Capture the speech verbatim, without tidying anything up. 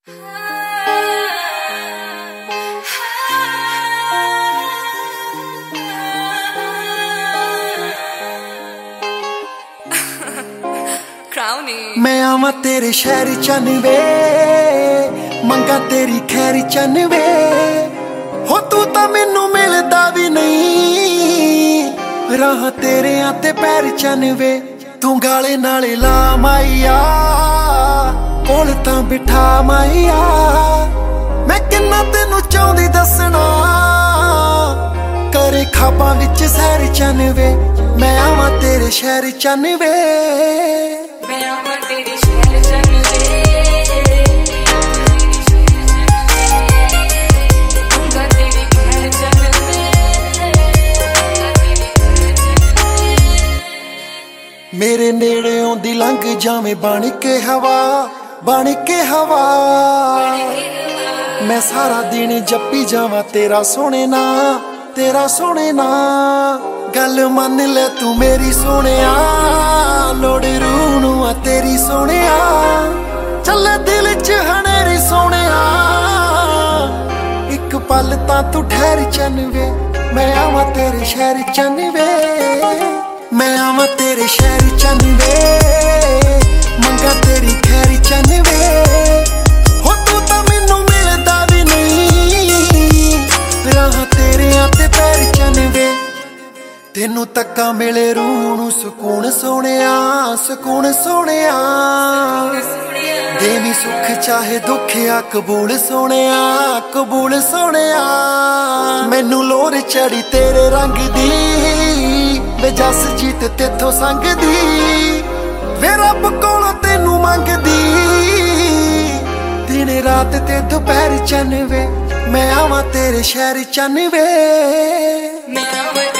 मैं आवा तेरे शहर चन वे, मंगा तेरी खैर चन वे। हो तू तां मैनू मिलदा भी नहीं, राह तेरे आते पैर चन वे। तू गाले नाले ला माइया, कोल तां बिठा माइया। मैं किन्ना तेनू चाहुंदी दसना, करे खाबां विच सैर चन वे। मैं आवा तेरे शहर चन वे, मैं आवा तेरे शहर चन वे। मंगा तेरी खैर चन वे। मेरे नेड़े आउंदी लंघ जावे बन के हवा, बन के हवा। मैं सारा दिन जप्पी जावा तेरा सोहणे ना, तेरा सोहणे ना। गल मन ले तू मेरी सोहणिया, लोड़ रूह नूं आ तेरी सोहणिया। चले दिल च हनेरी सोहणिया, इक पल तां तू ठहर चन वे। मैं आवां तेरे शहर चन वे, मैं आवां तेरे शहर चन वे। मंगा तेरी खैर चन वे। हो तू तां मैनू मिलदा भी नहीं, राह तेरे आते पैर चन वे। तेनू तक्का मिले रूह नूं सुकून सोहणिया, सुकून सोहणिया। देवी सुख चाहे दुख आ कबूल सोहणिया, कबूल सोहणिया। मैनू लोर चढ़ी तेरे रंग दी, वे जस जीत तेथों संगदी। वे रब कोलों तेनू मंगदी, दिन रात ते दोपहर चन वे। मैं आवां तेरे शहर चन वे, मैं आवां